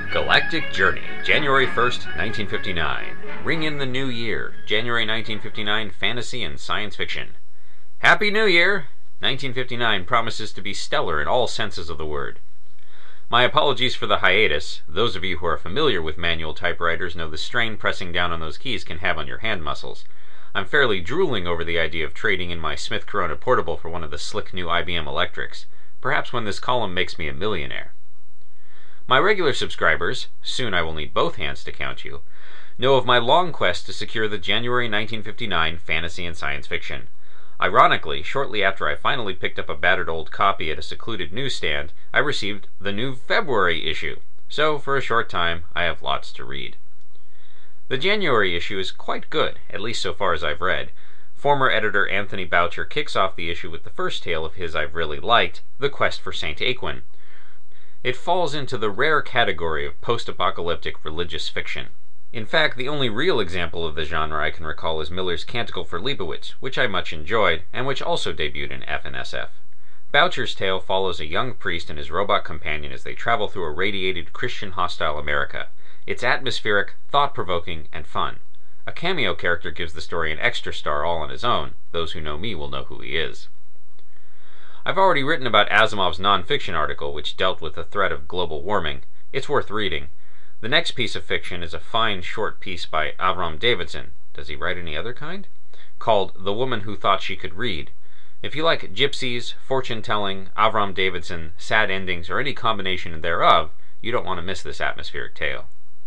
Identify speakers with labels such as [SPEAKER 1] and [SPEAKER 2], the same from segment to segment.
[SPEAKER 1] Galactic Journey, January 1st, 1959. Ring in the New Year, January 1959, fantasy and science fiction. Happy New Year! 1959 promises to be stellar in all senses of the word. My apologies for the hiatus. Those of you who are familiar with manual typewriters know the strain pressing down on those keys can have on your hand muscles. I'm fairly drooling over the idea of trading in my Smith Corona Portable for one of the slick new IBM Electrics, perhaps when this column makes me a millionaire. My regular subscribers, soon I will need both hands to count you, know of my long quest to secure the January 1959 fantasy and science fiction. Ironically, shortly after I finally picked up a battered old copy at a secluded newsstand, I received the new February issue, so for a short time I have lots to read. The January issue is quite good, at least so far as I've read. Former editor Anthony Boucher kicks off the issue with the first tale of his I've really liked, The Quest for St. Aequin. It falls into the rare category of post-apocalyptic religious fiction. In fact, the only real example of the genre I can recall is Miller's Canticle for Leibowitz, which I much enjoyed, and which also debuted in F&SF. Boucher's tale follows a young priest and his robot companion as they travel through a radiated Christian-hostile America. It's atmospheric, thought-provoking, and fun. A cameo character gives the story an extra star all on his own. Those who know me will know who he is. I've already written about Asimov's non-fiction article, which dealt with the threat of global warming. It's worth reading. The next piece of fiction is a fine short piece by Avram Davidson. Does he write any other kind? Called The Woman Who Thought She Could Read. If you like gypsies, fortune-telling, Avram Davidson, sad endings, or any combination thereof, you don't want to miss this atmospheric tale.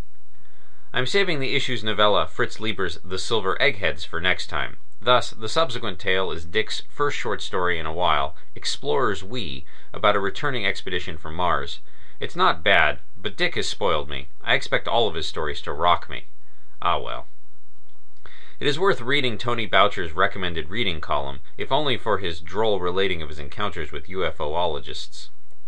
[SPEAKER 1] I'm saving the issue's novella Fritz Leiber's The Silver Eggheads for next time. Thus, the subsequent tale is Dick's first short story in a while, Explorers We, about a returning expedition from Mars. It's not bad, but Dick has spoiled me. I expect all of his stories to rock me. Ah well. It is worth reading Tony Boucher's recommended reading column, if only for his droll relating of his encounters with UFOologists.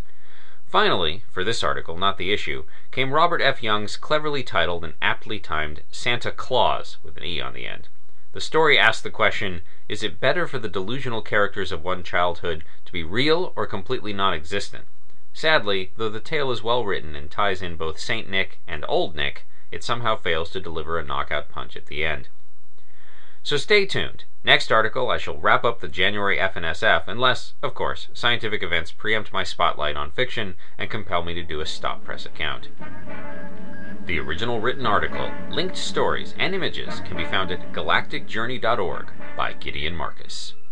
[SPEAKER 1] Finally, for this article, not the issue, came Robert F. Young's cleverly titled and aptly timed Santa Claus, with an E on the end. The story asks the question, is it better for the delusional characters of one childhood to be real or completely non-existent? Sadly, though the tale is well written and ties in both Saint Nick and Old Nick, it somehow fails to deliver a knockout punch at the end. So stay tuned. Next article I shall wrap up the January F&SF unless, of course, scientific events preempt my spotlight on fiction and compel me to do a stop press account. The original written article, linked stories, and images can be found at galacticjourney.org by Gideon Marcus.